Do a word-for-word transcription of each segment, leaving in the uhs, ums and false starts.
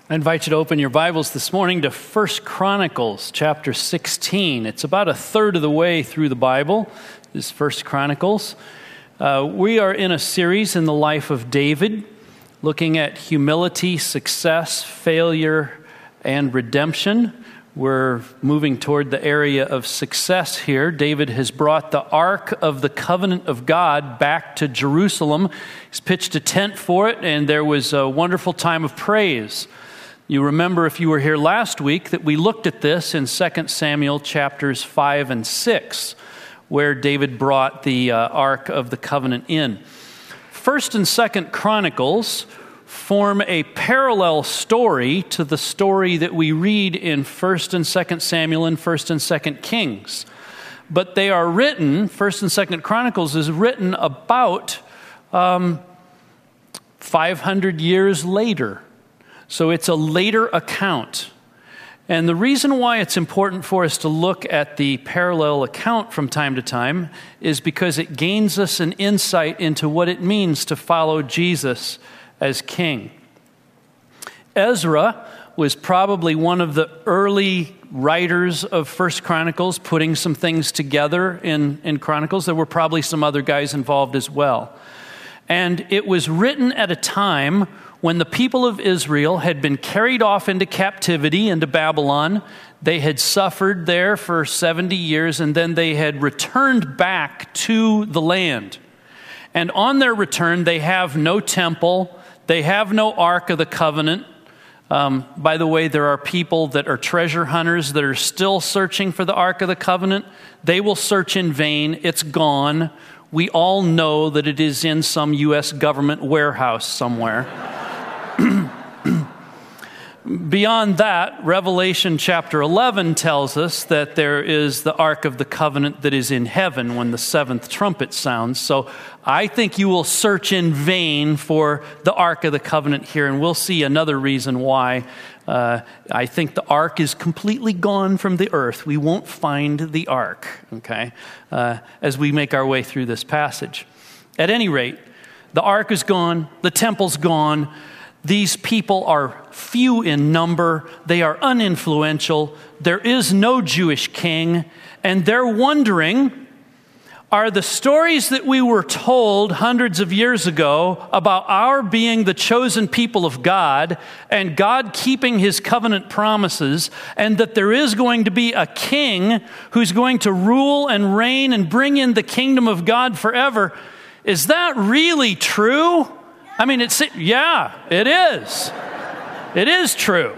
I invite you to open your Bibles this morning to First Chronicles chapter sixteen. It's about a third of the way through the Bible, this First Chronicles. Uh, we are in a series in the life of David, looking at humility, success, failure, and redemption. We're moving toward the area of success here. David has brought the Ark of the Covenant of God back to Jerusalem. He's pitched a tent for it, and there was a wonderful time of praise. You remember, if you were here last week, that we looked at this in Second Samuel chapters five and six, where David brought the uh, Ark of the Covenant in. First and Second Chronicles form a parallel story to the story that we read in First and Second Samuel and First and Second Kings. But they are written, First and Second Chronicles is written about um, five hundred years later. So it's a later account. And the reason why it's important for us to look at the parallel account from time to time is because it gains us an insight into what it means to follow Jesus as king. Ezra was probably one of the early writers of First Chronicles, putting some things together in, in Chronicles. There were probably some other guys involved as well. And it was written at a time when the people of Israel had been carried off into captivity into Babylon. They had suffered there for seventy years, and then they had returned back to the land. And on their return, they have no temple. They have no Ark of the Covenant. Um, by the way, there are people that are treasure hunters that are still searching for the Ark of the Covenant. They will search in vain. It's gone. We all know that it is in some U S government warehouse somewhere. Beyond that, Revelation chapter eleven tells us that there is the Ark of the Covenant that is in heaven when the seventh trumpet sounds. So I think you will search in vain for the Ark of the Covenant here, and we'll see another reason why uh, I think the Ark is completely gone from the earth. We won't find the Ark, okay, uh, as we make our way through this passage. At any rate, the Ark is gone, the temple's gone. These people are few in number. They are uninfluential. There is no Jewish king. And they're wondering, are the stories that we were told hundreds of years ago about our being the chosen people of God and God keeping his covenant promises, and that there is going to be a king who's going to rule and reign and bring in the kingdom of God forever, is that really true? I mean, it's, yeah, it is. It is true.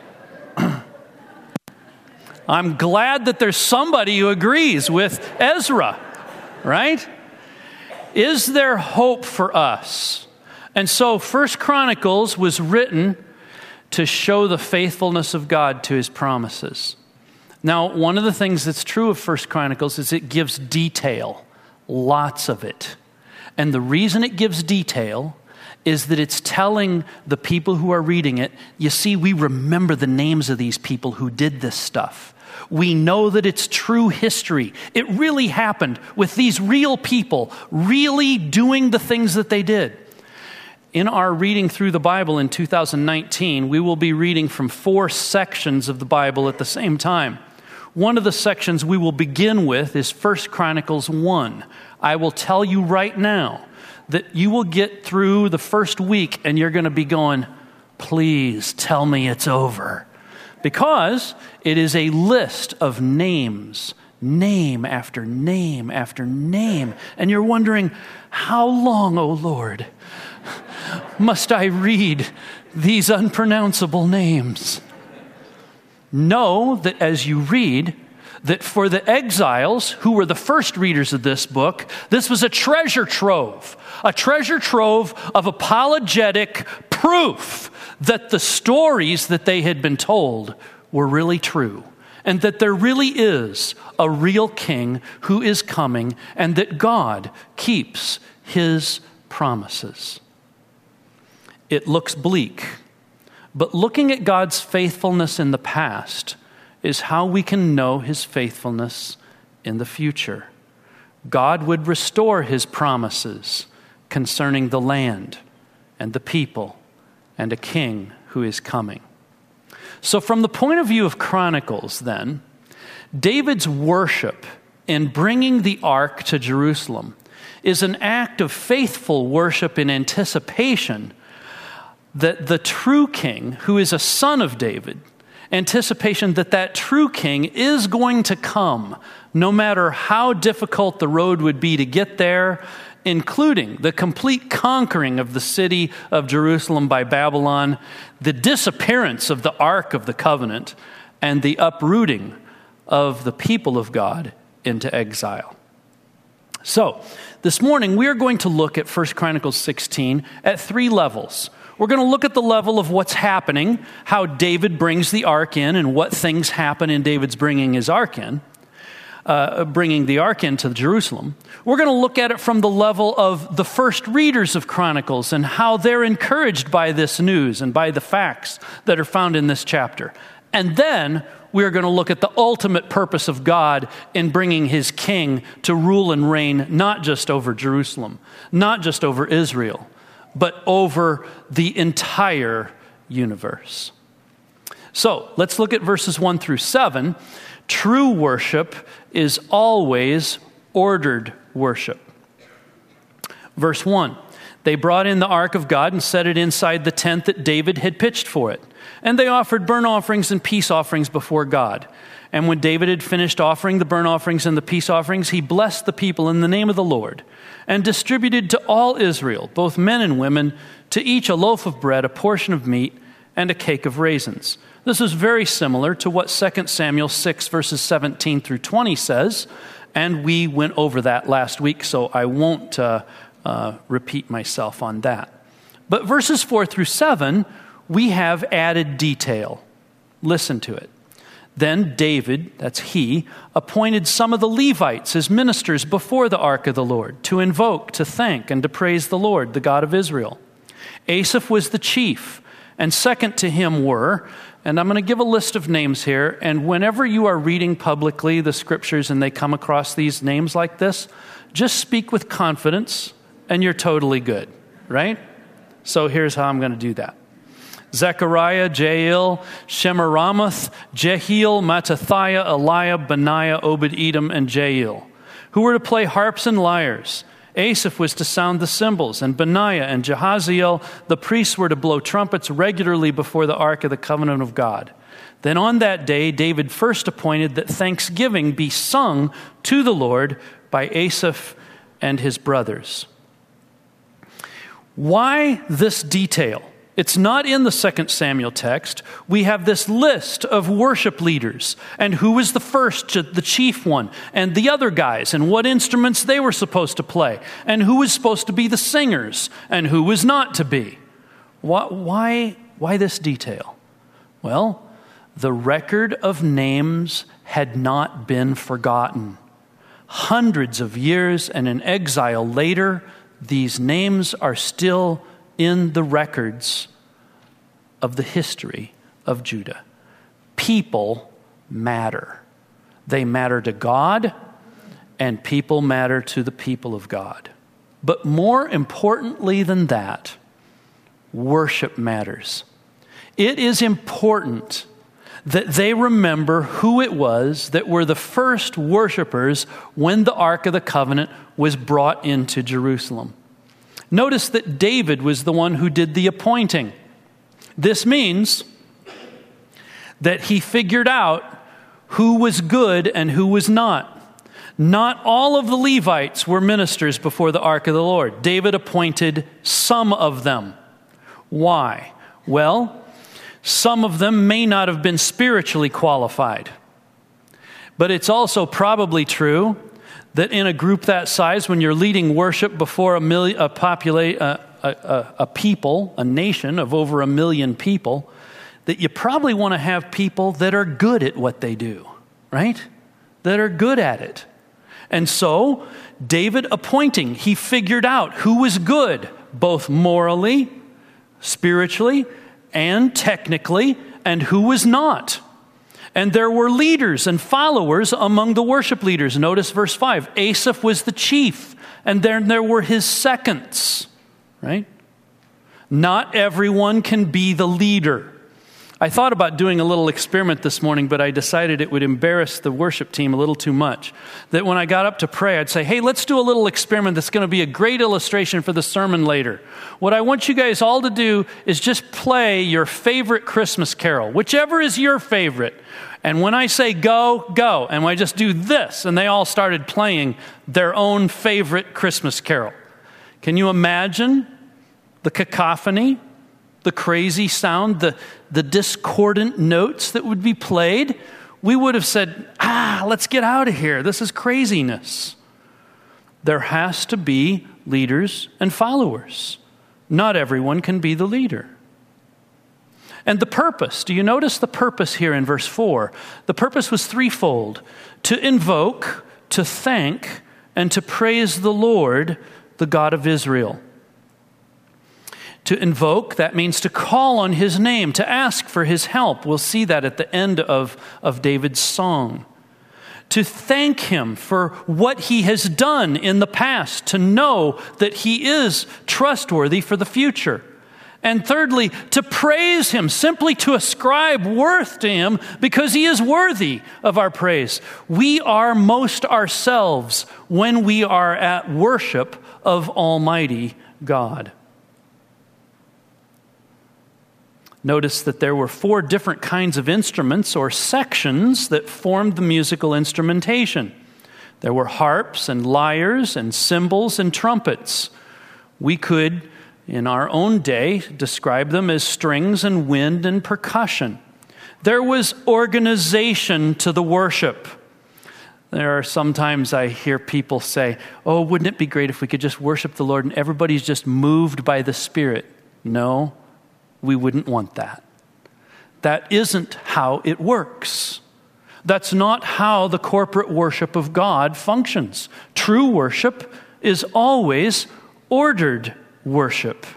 I'm glad that there's somebody who agrees with Ezra, right? Is there hope for us? And so First Chronicles was written to show the faithfulness of God to his promises. Now, one of the things that's true of First Chronicles is it gives detail, lots of it. And the reason it gives detail is that it's telling the people who are reading it, you see, we remember the names of these people who did this stuff. We know that it's true history. It really happened with these real people, really doing the things that they did. In our reading through the Bible in two thousand nineteen, we will be reading from four sections of the Bible at the same time. One of the sections we will begin with is First Chronicles one. I will tell you right now that you will get through the first week and you're going to be going, please tell me it's over. Because it is a list of names, name after name after name. And you're wondering, how long, O Lord, must I read these unpronounceable names? Know that as you read, that for the exiles who were the first readers of this book, this was a treasure trove, a treasure trove of apologetic proof that the stories that they had been told were really true, and that there really is a real king who is coming, and that God keeps his promises. It looks bleak, but looking at God's faithfulness in the past is how we can know his faithfulness in the future. God would restore his promises concerning the land and the people and a king who is coming. So from the point of view of Chronicles, then, David's worship in bringing the ark to Jerusalem is an act of faithful worship in anticipation that the true king, who is a son of David, anticipation that that true king is going to come, no matter how difficult the road would be to get there, including the complete conquering of the city of Jerusalem by Babylon, the disappearance of the Ark of the Covenant, and the uprooting of the people of God into exile. So, this morning we are going to look at First Chronicles sixteen at three levels. We're going to look at the level of what's happening, how David brings the ark in, and what things happen in David's bringing his ark in, uh, bringing the ark into Jerusalem. We're going to look at it from the level of the first readers of Chronicles and how they're encouraged by this news and by the facts that are found in this chapter. And then we're going to look at the ultimate purpose of God in bringing his king to rule and reign, not just over Jerusalem, not just over Israel, but over the entire universe. So let's look at verses one through seven. True worship is always ordered worship. Verse one, they brought in the ark of God and set it inside the tent that David had pitched for it. And they offered burnt offerings and peace offerings before God. And when David had finished offering the burnt offerings and the peace offerings, he blessed the people in the name of the Lord and distributed to all Israel, both men and women, to each a loaf of bread, a portion of meat, and a cake of raisins. This is very similar to what Second Samuel six, verses seventeen through twenty says, and we went over that last week, so I won't uh, uh, repeat myself on that. But verses four through seven, we have added detail. Listen to it. Then David, that's he, appointed some of the Levites as ministers before the ark of the Lord to invoke, to thank, and to praise the Lord, the God of Israel. Asaph was the chief, and second to him were, and I'm going to give a list of names here, and whenever you are reading publicly the scriptures and they come across these names like this, just speak with confidence and you're totally good, right? So here's how I'm going to do that. Zechariah, Jael, Shemiramoth, Jehiel, Mattathiah, Eliab, Benaiah, Obed-Edom, and Jael, who were to play harps and lyres. Asaph was to sound the cymbals, and Benaiah and Jehaziel, the priests, were to blow trumpets regularly before the ark of the covenant of God. Then on that day, David first appointed that thanksgiving be sung to the Lord by Asaph and his brothers. Why this detail? It's not in the Second Samuel text. We have this list of worship leaders and who was the first, the chief one, and the other guys, and what instruments they were supposed to play, and who was supposed to be the singers, and who was not to be. Why, why, why this detail? Well, the record of names had not been forgotten. Hundreds of years and an exile later, these names are still in the records of the history of Judah. People matter. They matter to God, and people matter to the people of God. But more importantly than that, worship matters. It is important that they remember who it was that were the first worshipers when the Ark of the Covenant was brought into Jerusalem. Notice that David was the one who did the appointing. This means that he figured out who was good and who was not. Not all of the Levites were ministers before the ark of the Lord. David appointed some of them. Why? Well, some of them may not have been spiritually qualified. But it's also probably true that in a group that size, when you're leading worship before a million, a populate, a, a, a people, a nation of over a million people, that you probably want to have people that are good at what they do, right? That are good at it. And so, David appointing, he figured out who was good, both morally, spiritually, and technically, and who was not. And there were leaders and followers among the worship leaders. Notice verse five. Asaph was the chief, and then there were his seconds, right? Not everyone can be the leader. I thought about doing a little experiment this morning, but I decided it would embarrass the worship team a little too much. That when I got up to pray, I'd say, hey, let's do a little experiment that's going to be a great illustration for the sermon later. What I want you guys all to do is just play your favorite Christmas carol, whichever is your favorite. And when I say go, go. And when I just do this, and they all started playing their own favorite Christmas carol. Can you imagine the cacophony, the crazy sound, the, the discordant notes that would be played? We would have said, ah, let's get out of here. This is craziness. There has to be leaders and followers. Not everyone can be the leader. And the purpose, do you notice the purpose here in verse four? The purpose was threefold: to invoke, to thank, and to praise the Lord, the God of Israel. To invoke, that means to call on his name, to ask for his help. We'll see that at the end of, of David's song. To thank him for what he has done in the past, to know that he is trustworthy for the future. And thirdly, to praise him, simply to ascribe worth to him because he is worthy of our praise. We are most ourselves when we are at worship of Almighty God. Notice that there were four different kinds of instruments or sections that formed the musical instrumentation. There were harps and lyres and cymbals and trumpets. We could, in our own day, describe them as strings and wind and percussion. There was organization to the worship. There are sometimes I hear people say, oh, wouldn't it be great if we could just worship the Lord and everybody's just moved by the Spirit? No. We wouldn't want that. That isn't how it works. That's not how the corporate worship of God functions. True worship is always ordered worship.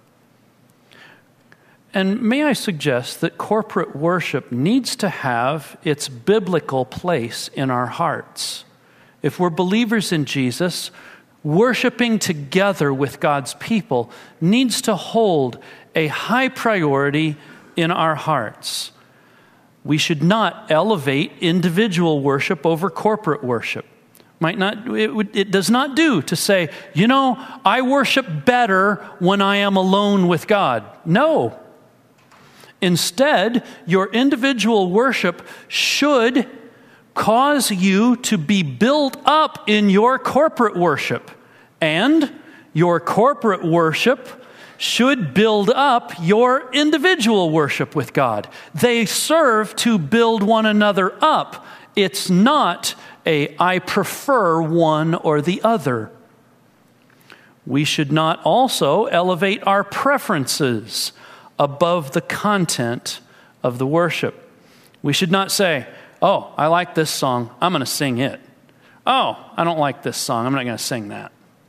And may I suggest that corporate worship needs to have its biblical place in our hearts. If we're believers in Jesus, worshiping together with God's people needs to hold a high priority in our hearts. We should not elevate individual worship over corporate worship. Might not, it, would, it does not do to say, you know, I worship better when I am alone with God. No. Instead, your individual worship should cause you to be built up in your corporate worship. And your corporate worship should build up your individual worship with God. They serve to build one another up. It's not a I prefer one or the other. We should not also elevate our preferences above the content of the worship. We should not say, oh, I like this song, I'm going to sing it. Oh, I don't like this song, I'm not going to sing that.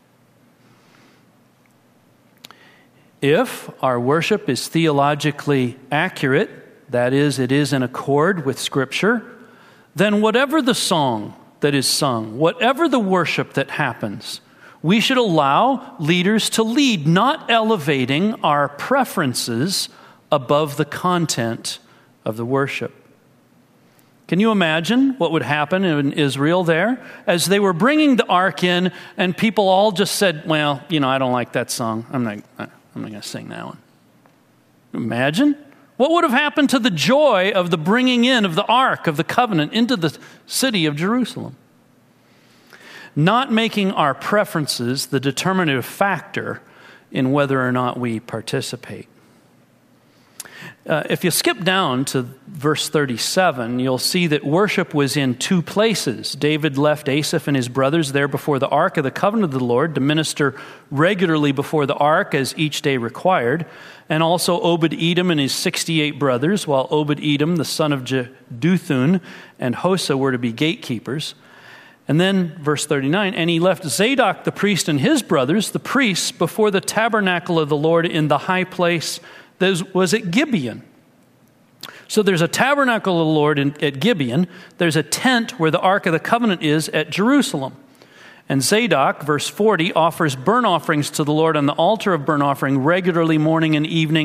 If our worship is theologically accurate, that is, it is in accord with Scripture, then whatever the song that is sung, whatever the worship that happens, we should allow leaders to lead, not elevating our preferences above the content of the worship. Can you imagine what would happen in Israel there? As they were bringing the ark in, and people all just said, well, you know, I don't like that song. I'm not... I'm not going to sing that one. Imagine. What would have happened to the joy of the bringing in of the Ark of the Covenant into the city of Jerusalem? Not making our preferences the determinative factor in whether or not we participate. Uh, if you skip down to verse thirty-seven, you'll see that worship was in two places. David left Asaph and his brothers there before the ark of the covenant of the Lord to minister regularly before the ark as each day required, and also Obed-Edom and his sixty-eight brothers, while Obed-Edom, the son of Jeduthun, and Hosah were to be gatekeepers. And then, verse thirty-nine, and he left Zadok the priest and his brothers, the priests, before the tabernacle of the Lord in the high place that was at Gibeon. So there's a tabernacle of the Lord in, at Gibeon. There's a tent where the Ark of the Covenant is at Jerusalem. And Zadok, verse forty, offers burnt offerings to the Lord on the altar of burnt offering regularly morning and evening.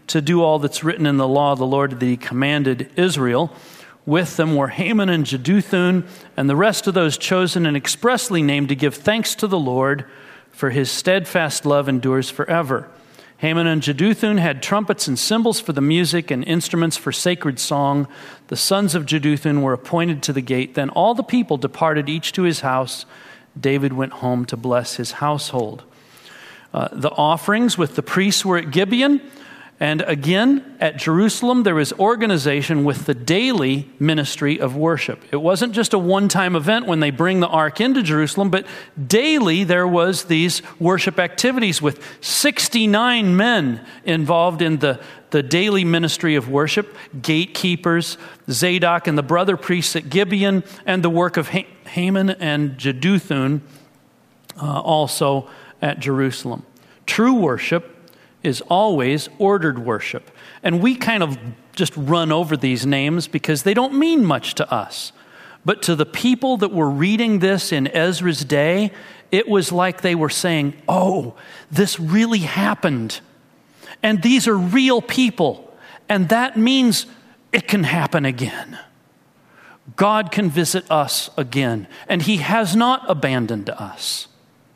to do all that's written in the law of the Lord that he commanded Israel. With them were Haman and Jeduthun and the rest of those chosen and expressly named to give thanks to the Lord, for his steadfast love endures forever. Haman and Jeduthun had trumpets and cymbals for the music and instruments for sacred song. The sons of Jeduthun were appointed to the gate. Then all the people departed, each to his house. David went home to bless his household. Uh, the offerings with the priests were at Gibeon. And again, at Jerusalem, there was organization with the daily ministry of worship. It wasn't just a one-time event when they bring the ark into Jerusalem, but daily there was these worship activities with sixty-nine men involved in the, the daily ministry of worship, gatekeepers, Zadok and the brother priests at Gibeon, and the work of Haman and Jeduthun uh, also at Jerusalem. True worship is always ordered worship. And we kind of just run over these names because they don't mean much to us. But to the people that were reading this in Ezra's day, it was like they were saying, oh, this really happened. And these are real people. And that means it can happen again. God can visit us again. And he has not abandoned us.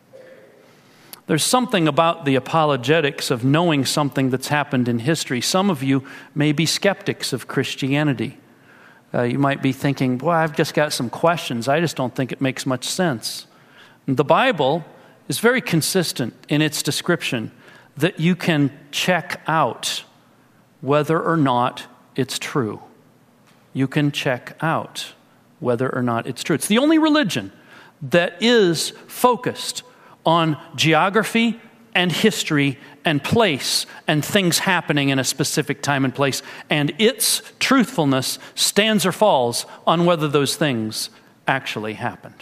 There's something about the apologetics of knowing something that's happened in history. Some of you may be skeptics of Christianity. Uh, you might be thinking, boy, I've just got some questions. I just don't think it makes much sense. And the Bible is very consistent in its description that you can check out whether or not it's true. You can check out whether or not it's true. It's the only religion that is focused on geography and history and place and things happening in a specific time and place. And its truthfulness stands or falls on whether those things actually happened.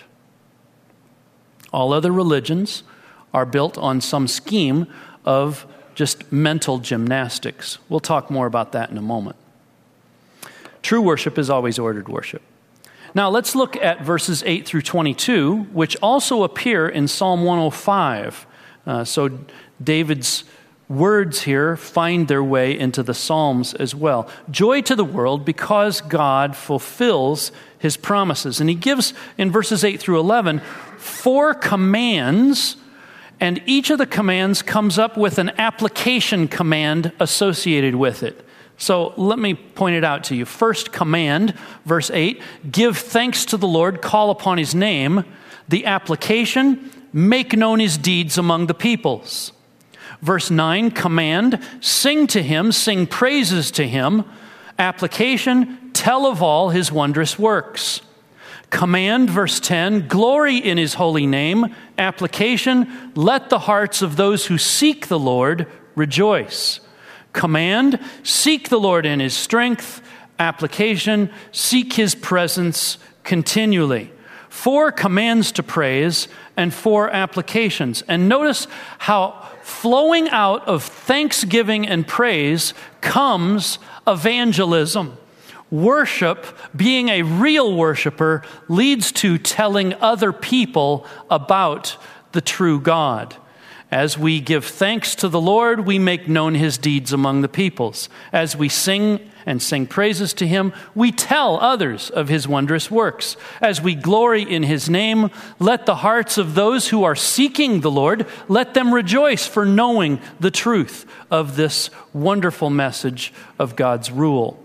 All other religions are built on some scheme of just mental gymnastics. We'll talk more about that in a moment. True worship is always ordered worship. Now let's look at verses eight through twenty-two, which also appear in Psalm one oh five. Uh, so David's words here find their way into the Psalms as well. Joy to the world because God fulfills his promises. And he gives in verses eight through eleven four commands, and each of the commands comes up with an application command associated with it. So let me point it out to you. First command, verse eight, give thanks to the Lord, call upon his name. The application, make known his deeds among the peoples. Verse nine, command, sing to him, sing praises to him. Application, tell of all his wondrous works. Command, verse ten, glory in his holy name. Application, let the hearts of those who seek the Lord rejoice. Command, seek the Lord in his strength. Application, seek his presence continually. Four commands to praise and four applications. And notice how flowing out of thanksgiving and praise comes evangelism. Worship, being a real worshiper, leads to telling other people about the true God. As we give thanks to the Lord, we make known his deeds among the peoples. As we sing and sing praises to him, we tell others of his wondrous works. As we glory in his name, let the hearts of those who are seeking the Lord, let them rejoice for knowing the truth of this wonderful message of God's rule.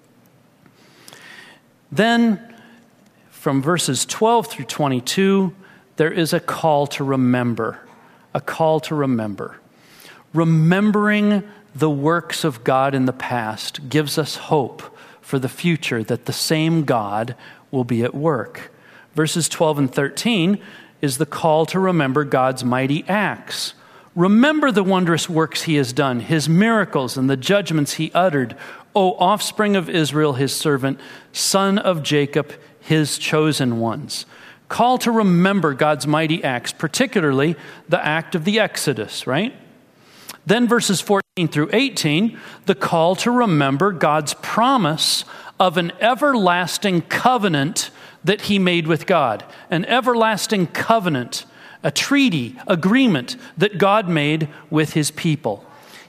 Then, from verses twelve through twenty-two, there is a call to remember. A call to remember. Remembering the works of God in the past gives us hope for the future that the same God will be at work. Verses twelve and thirteen is the call to remember God's mighty acts. Remember the wondrous works he has done, his miracles and the judgments he uttered. O offspring of Israel, his servant, son of Jacob, his chosen ones. Call to remember God's mighty acts, particularly the act of the Exodus, right? Then verses fourteen through eighteen, the call to remember God's promise of an everlasting covenant that he made with God. An everlasting covenant, a treaty, agreement that God made with his people.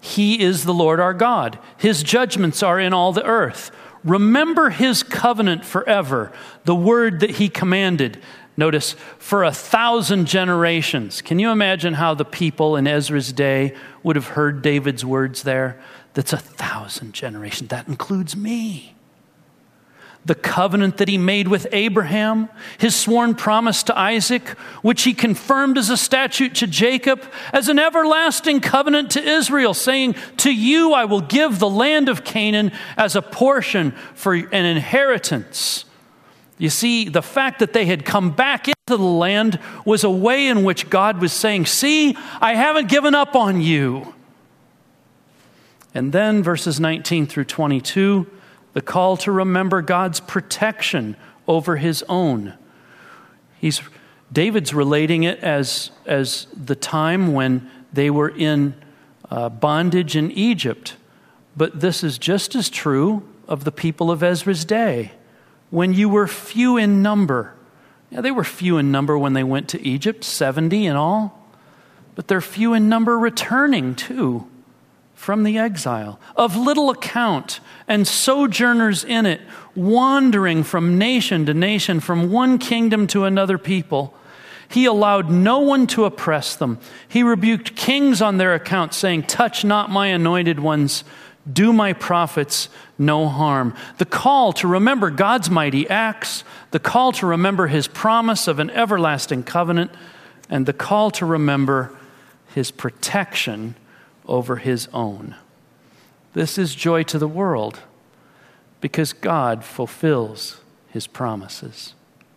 He is the Lord our God. His judgments are in all the earth. Remember his covenant forever, the word that he commanded. Notice, for a thousand generations. Can you imagine how the people in Ezra's day would have heard David's words there? That's a thousand generations. That includes me. The covenant that he made with Abraham, his sworn promise to Isaac, which he confirmed as a statute to Jacob, as an everlasting covenant to Israel, saying, to you I will give the land of Canaan as a portion for an inheritance. You see, the fact that they had come back into the land was a way in which God was saying, see, I haven't given up on you. And then verses nineteen through twenty-two, the call to remember God's protection over his own. He's, David's relating it as, as the time when they were in uh, bondage in Egypt. But this is just as true of the people of Ezra's day. When you were few in number. Yeah, they were few in number when they went to Egypt, seventy in all. But they're few in number returning too from the exile. Of little account and sojourners in it, wandering from nation to nation, from one kingdom to another people. He allowed no one to oppress them. He rebuked kings on their account, saying, touch not my anointed ones. Do my prophets no harm. The call to remember God's mighty acts, the call to remember his promise of an everlasting covenant, and the call to remember his protection over his own. This is joy to the world because God fulfills his promises.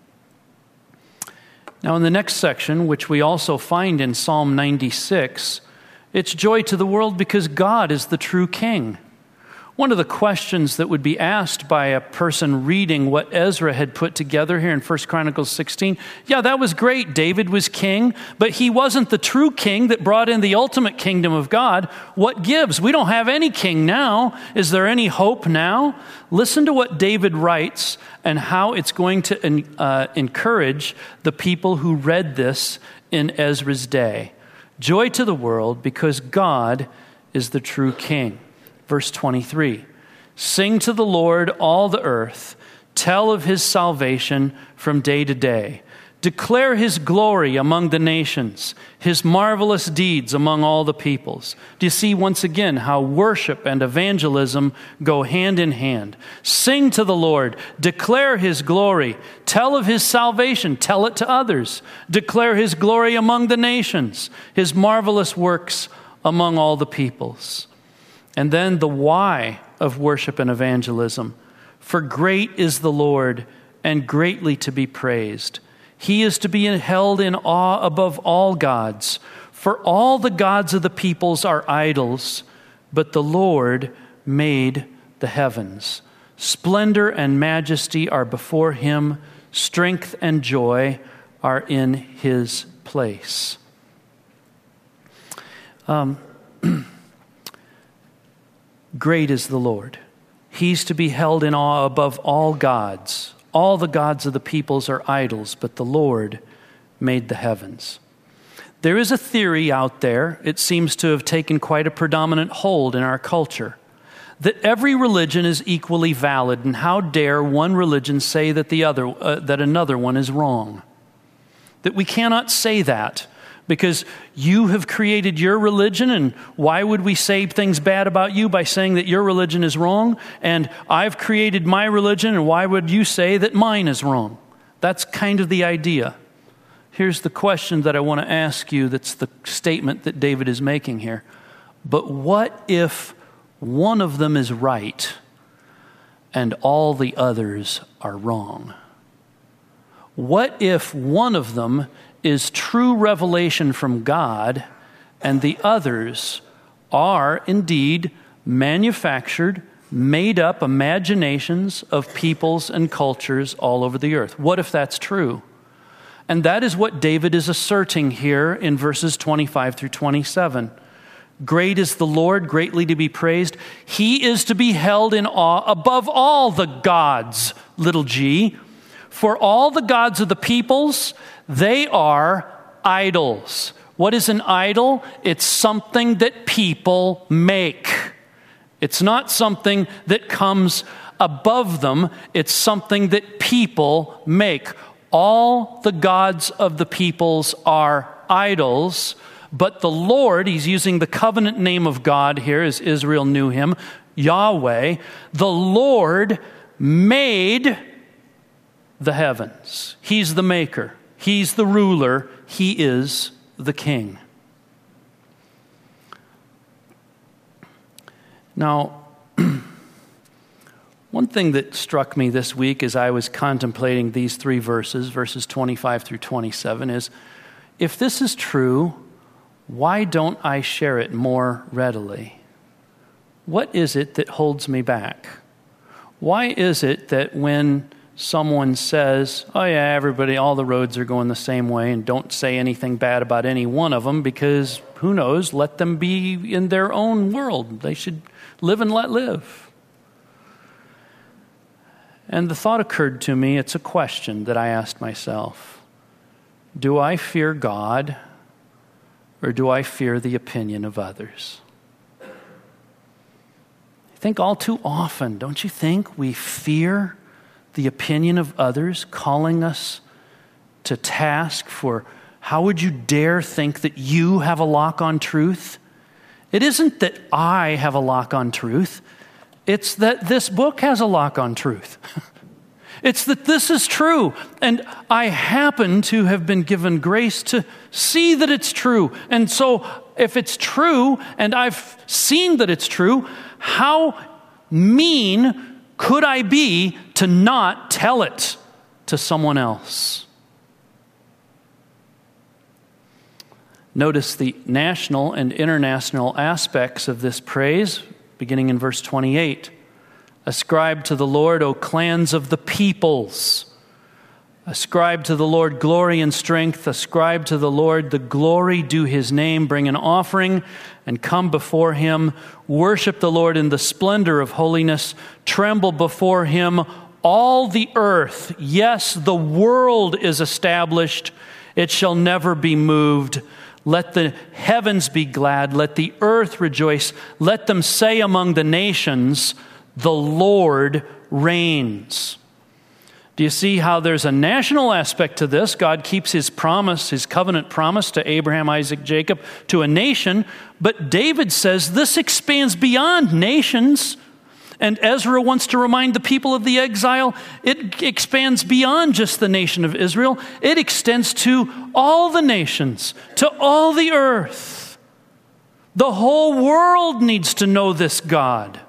Now, in the next section, which we also find in Psalm ninety-six, it's joy to the world because God is the true king. One of the questions that would be asked by a person reading what Ezra had put together here in First Chronicles sixteen, yeah, that was great. David was king, but he wasn't the true king that brought in the ultimate kingdom of God. What gives? We don't have any king now. Is there any hope now? Listen to what David writes and how it's going to uh, encourage the people who read this in Ezra's day. Joy to the world because God is the true king. Verse twenty-three, sing to the Lord all the earth, tell of his salvation from day to day. Declare his glory among the nations, his marvelous deeds among all the peoples. Do you see once again how worship and evangelism go hand in hand? Sing to the Lord, declare his glory, tell of his salvation, tell it to others. Declare his glory among the nations, his marvelous works among all the peoples. And then the why of worship and evangelism. For great is the Lord and greatly to be praised. He is to be held in awe above all gods. For all the gods of the peoples are idols, but the Lord made the heavens. Splendor and majesty are before him. Strength and joy are in his place. Um... Great is the Lord. He's to be held in awe above all gods. All the gods of the peoples are idols, but the Lord made the heavens. There is a theory out there, it seems to have taken quite a predominant hold in our culture, that every religion is equally valid, and how dare one religion say that the other, uh, that another one is wrong? That we cannot say that. Because you have created your religion, and why would we say things bad about you by saying that your religion is wrong? And I've created my religion, and why would you say that mine is wrong? That's kind of the idea. Here's the question that I want to ask you that's the statement that David is making here. But what if one of them is right and all the others are wrong? What if one of them is true revelation from God, and the others are indeed manufactured, made up imaginations of peoples and cultures all over the earth? What if that's true? And that is what David is asserting here in verses twenty-five through twenty-seven. Great is the Lord, greatly to be praised. He is to be held in awe above all the gods, little g. For all the gods of the peoples, they are idols, What is an idol? It's something that people make. It's not something that comes above them. It's something that people make. All the gods of the peoples are idols, but the Lord, he's using the covenant name of God here as Israel knew him, Yahweh, the Lord made the heavens. He's the maker. He's the ruler. He is the king. Now, one thing that struck me this week as I was contemplating these three verses, verses twenty-five through twenty-seven, is if this is true, why don't I share it more readily? What is it that holds me back? Why is it that when someone says, oh yeah, everybody, all the roads are going the same way, and don't say anything bad about any one of them because, who knows, let them be in their own world. They should live and let live. And the thought occurred to me, it's a question that I asked myself. Do I fear God, or do I fear the opinion of others? I think all too often, don't you think, we fear the opinion of others calling us to task for how would you dare think that you have a lock on truth? It isn't that I have a lock on truth. It's that this book has a lock on truth. It's that this is true, and I happen to have been given grace to see that it's true. And so if it's true, and I've seen that it's true, how mean could I be to not tell it to someone else? Notice the national and international aspects of this praise, beginning in verse twenty-eight. Ascribe to the Lord, O clans of the peoples. Ascribe to the Lord glory and strength. Ascribe to the Lord the glory due his name. Bring an offering and come before him. Worship the Lord in the splendor of holiness. Tremble before him, all the earth. Yes, the world is established. It shall never be moved. Let the heavens be glad. Let the earth rejoice. Let them say among the nations, the Lord reigns. Do you see how there's a national aspect to this? God keeps his promise, his covenant promise to Abraham, Isaac, Jacob, to a nation. But David says this expands beyond nations. And Ezra wants to remind the people of the exile, it expands beyond just the nation of Israel. It extends to all the nations, to all the earth. The whole world needs to know this God.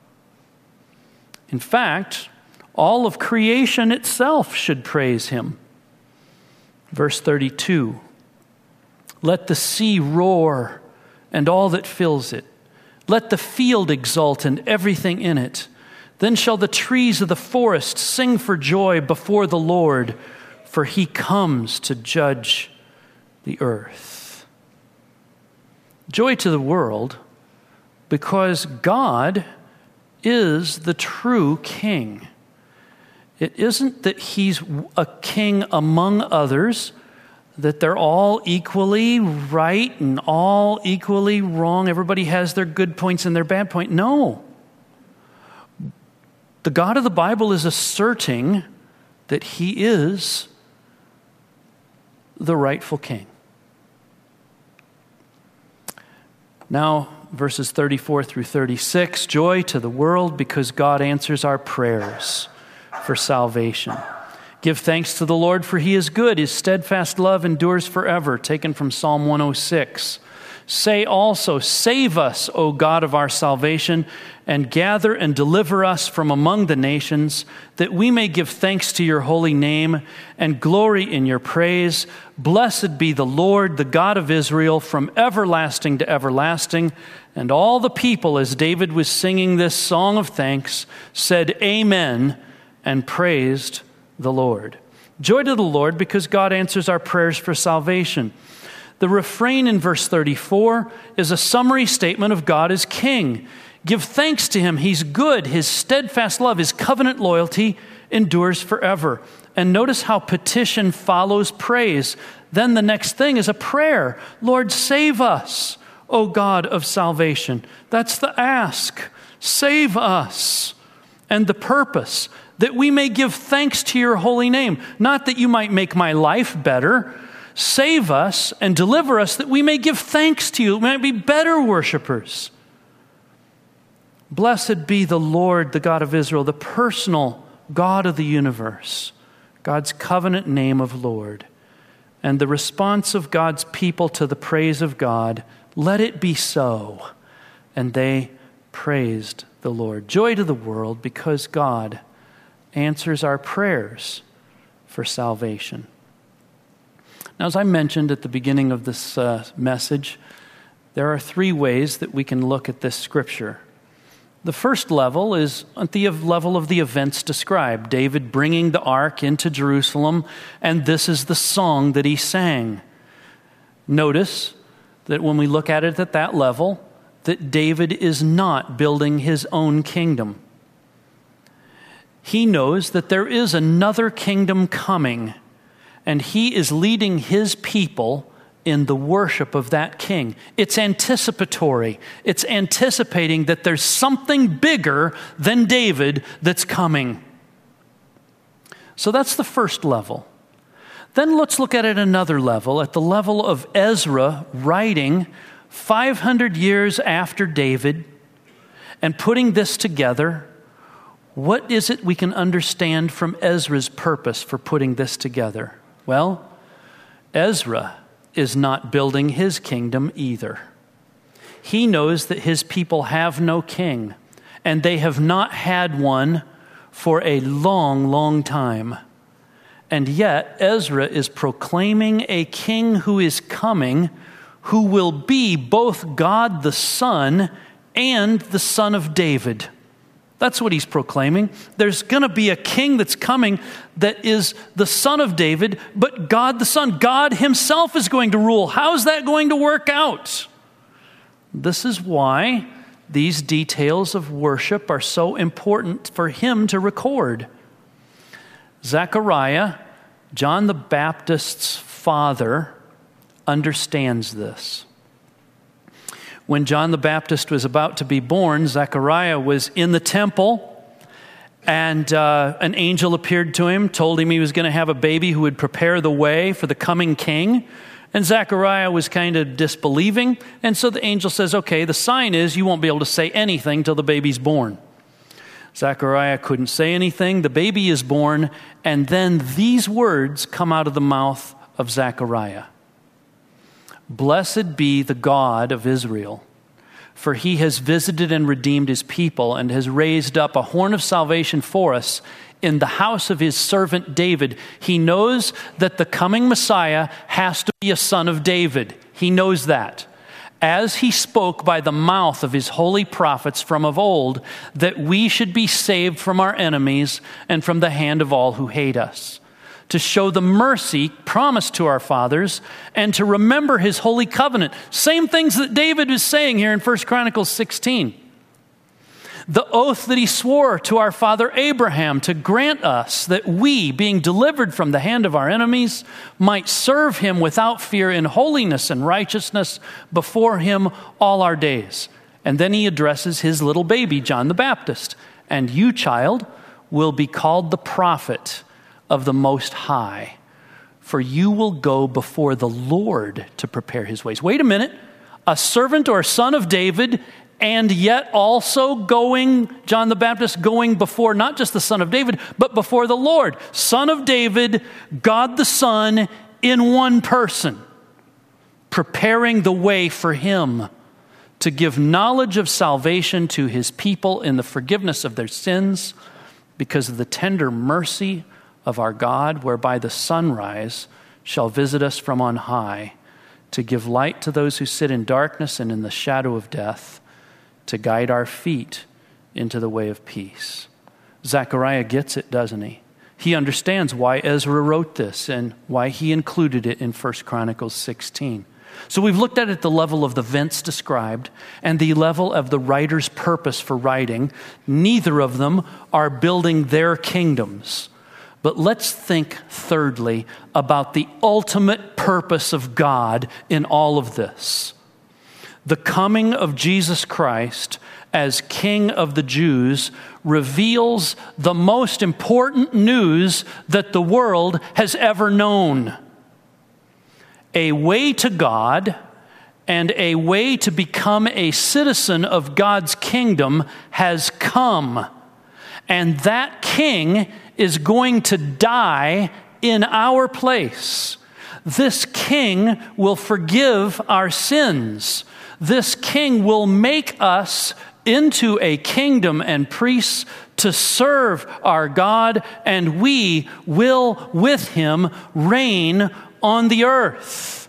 In fact, all of creation itself should praise him. Verse thirty-two, let the sea roar and all that fills it. Let the field exult and everything in it. Then shall the trees of the forest sing for joy before the Lord, for he comes to judge the earth. Joy to the world, because God is the true king. It isn't that he's a king among others, that they're all equally right and all equally wrong. Everybody has their good points and their bad points. No. The God of the Bible is asserting that he is the rightful king. Now, verses thirty-four through thirty-six, joy to the world because God answers our prayers for salvation. Give thanks to the Lord, for he is good. His steadfast love endures forever. Taken from Psalm one oh six. Say also, save us, O God of our salvation, and gather and deliver us from among the nations, that we may give thanks to your holy name and glory in your praise. Blessed be the Lord, the God of Israel, from everlasting to everlasting. And all the people, as David was singing this song of thanks, said amen and praised the Lord. Joy to the Lord because God answers our prayers for salvation. The refrain in verse thirty-four is a summary statement of God as king. Give thanks to him. He's good. His steadfast love, his covenant loyalty endures forever. And notice how petition follows praise. Then the next thing is a prayer. Lord, save us, O God of salvation. That's the ask. Save us. And the purpose, that we may give thanks to your holy name. Not that you might make my life better. Save us and deliver us that we may give thanks to you. We might be better worshipers. Blessed be the Lord, the God of Israel, the personal God of the universe, God's covenant name of Lord. And the response of God's people to the praise of God, let it be so. And they praised the Lord. Joy to the world because God answers our prayers for salvation. Now, as I mentioned at the beginning of this uh, message, there are three ways that we can look at this scripture. The first level is at the level of the events described. David bringing the ark into Jerusalem, and this is the song that he sang. Notice that when we look at it at that level, that David is not building his own kingdom. He knows that there is another kingdom coming, and he is leading his people in the worship of that king. It's anticipatory. It's anticipating that there's something bigger than David that's coming. So that's the first level. Then let's look at it another level, at the level of Ezra writing five hundred years after David and putting this together. What is it we can understand from Ezra's purpose for putting this together? Well, Ezra is not building his kingdom either. He knows that his people have no king, and they have not had one for a long, long time. And yet, Ezra is proclaiming a king who is coming, who will be both God the Son and the Son of David. That's what he's proclaiming. There's going to be a king that's coming that is the son of David, but God the Son, God himself is going to rule. How's that going to work out? This is why these details of worship are so important for him to record. Zechariah, John the Baptist's father, understands this. When John the Baptist was about to be born, Zechariah was in the temple, and uh, an angel appeared to him, told him he was going to have a baby who would prepare the way for the coming king. And Zechariah was kind of disbelieving, and so the angel says, okay, the sign is you won't be able to say anything till the baby's born. Zechariah couldn't say anything. The baby is born, and then these words come out of the mouth of Zechariah. Blessed be the God of Israel, for he has visited and redeemed his people and has raised up a horn of salvation for us in the house of his servant David. He knows that the coming Messiah has to be a son of David. He knows that. As he spoke by the mouth of his holy prophets from of old, that we should be saved from our enemies and from the hand of all who hate us, to show the mercy promised to our fathers, and to remember his holy covenant. Same things that David is saying here in First Chronicles sixteen. The oath that he swore to our father Abraham to grant us that we, being delivered from the hand of our enemies, might serve him without fear in holiness and righteousness before him all our days. And then he addresses his little baby, John the Baptist. And you, child, will be called the prophet of the Most High, for you will go before the Lord to prepare his ways. Wait a minute. A servant or son of David, and yet also going, John the Baptist going before not just the son of David, but before the Lord. Son of David, God the Son in one person, preparing the way for him to give knowledge of salvation to his people in the forgiveness of their sins because of the tender mercy of our God, whereby the sunrise shall visit us from on high, to give light to those who sit in darkness and in the shadow of death, to guide our feet into the way of peace. Zechariah gets it, doesn't he? He understands why Ezra wrote this and why he included it in First Chronicles sixteen. So we've looked at it at the level of the events described and the level of the writer's purpose for writing. Neither of them are building their kingdoms. But let's think thirdly about the ultimate purpose of God in all of this. The coming of Jesus Christ as King of the Jews reveals the most important news that the world has ever known. A way to God and a way to become a citizen of God's kingdom has come. And that king is going to die in our place. This king will forgive our sins. This king will make us into a kingdom and priests to serve our God, and we will with him reign on the earth.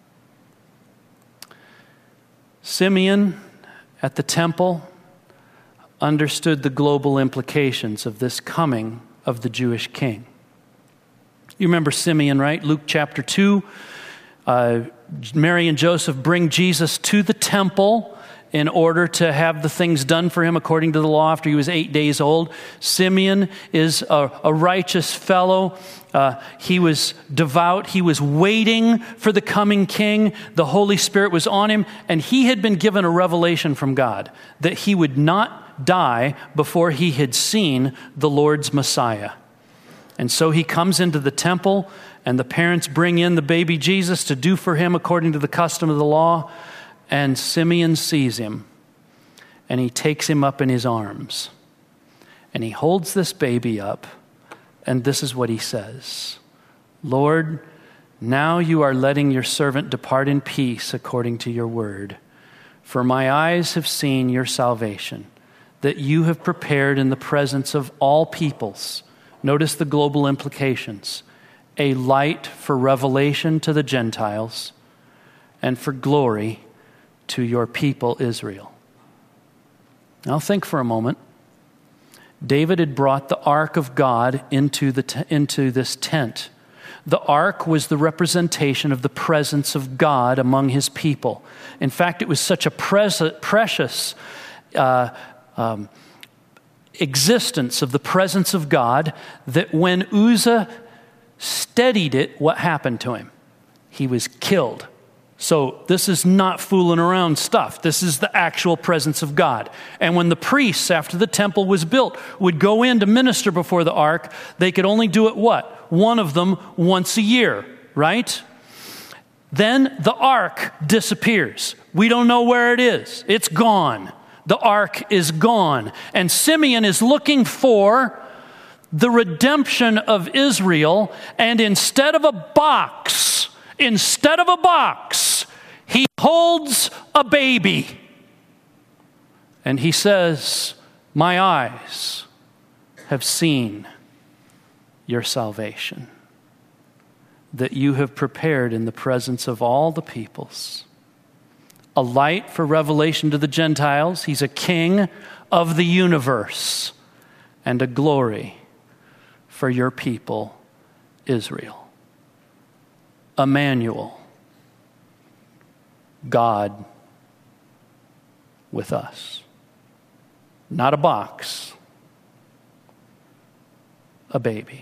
Simeon at the temple understood the global implications of this coming of the Jewish king. You remember Simeon, right? Luke chapter two. Uh, Mary and Joseph bring Jesus to the temple in order to have the things done for him according to the law after he was eight days old. Simeon is a, a righteous fellow. Uh, he was devout. He was waiting for the coming king. The Holy Spirit was on him, and he had been given a revelation from God that he would not die before he had seen the Lord's Messiah. And so he comes into the temple, and the parents bring in the baby Jesus to do for him according to the custom of the law. And Simeon sees him, and he takes him up in his arms. And he holds this baby up, and this is what he says. Lord, now you are letting your servant depart in peace according to your word. For my eyes have seen your salvation, that you have prepared in the presence of all peoples. Notice the global implications. A light for revelation to the Gentiles and for glory to your people Israel. Now think for a moment. David had brought the ark of God into the t- into this tent. The ark was the representation of the presence of God among his people. In fact, it was such a pres- precious uh, um, existence of the presence of God that when Uzzah steadied it, what happened to him? He was killed. So this is not fooling around stuff. This is the actual presence of God. And when the priests, after the temple was built, would go in to minister before the ark, they could only do it what? One of them once a year, right? Then the ark disappears. We don't know where it is. It's gone. The ark is gone. And Simeon is looking for the redemption of Israel, and instead of a box, instead of a box, he holds a baby. And he says, my eyes have seen your salvation, that you have prepared in the presence of all the peoples. A light for revelation to the Gentiles. He's a king of the universe, and a glory for your people, Israel. Emmanuel, God with us. Not a box, a baby.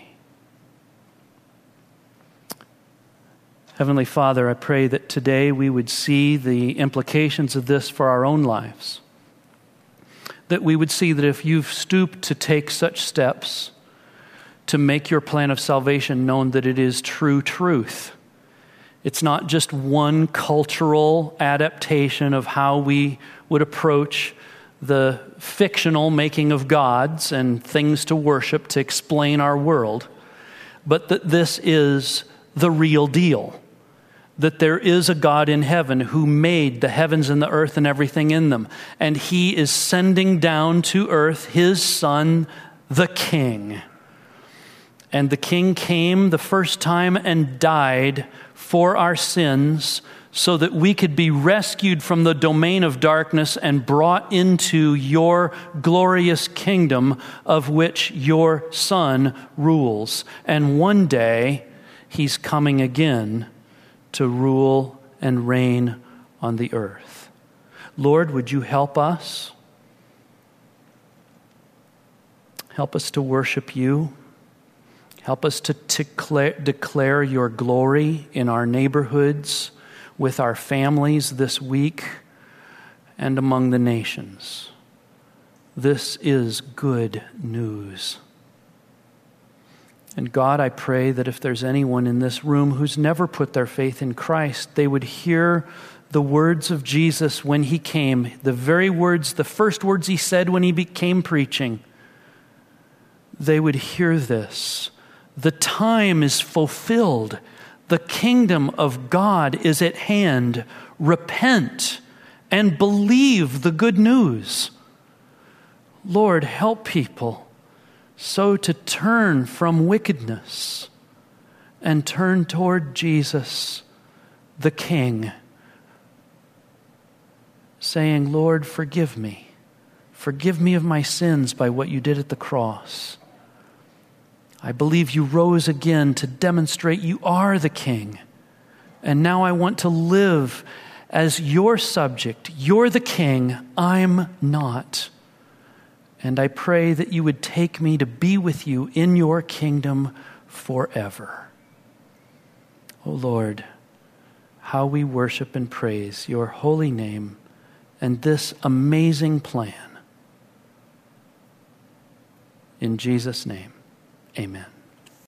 Heavenly Father, I pray that today we would see the implications of this for our own lives. That we would see that if you've stooped to take such steps to make your plan of salvation known, that it is true truth. It's not just one cultural adaptation of how we would approach the fictional making of gods and things to worship to explain our world, but that this is the real deal. That there is a God in heaven who made the heavens and the earth and everything in them. And he is sending down to earth his son, the King. And the King came the first time and died for our sins so that we could be rescued from the domain of darkness and brought into your glorious kingdom of which your Son rules. And one day he's coming again to rule and reign on the earth. Lord, would you help us? Help us to worship you. Help us to declare, declare your glory in our neighborhoods, with our families this week, and among the nations. This is good news. And God, I pray that if there's anyone in this room who's never put their faith in Christ, they would hear the words of Jesus when he came, the very words, the first words he said when he became preaching. They would hear this. The time is fulfilled. The kingdom of God is at hand. Repent and believe the good news. Lord, help people so to turn from wickedness and turn toward Jesus, the King, saying, Lord, forgive me. Forgive me of my sins by what you did at the cross. I believe you rose again to demonstrate you are the King. And now I want to live as your subject. You're the King. I'm not. And I pray that you would take me to be with you in your kingdom forever. Oh Lord, how we worship and praise your holy name and this amazing plan. In Jesus' name, amen.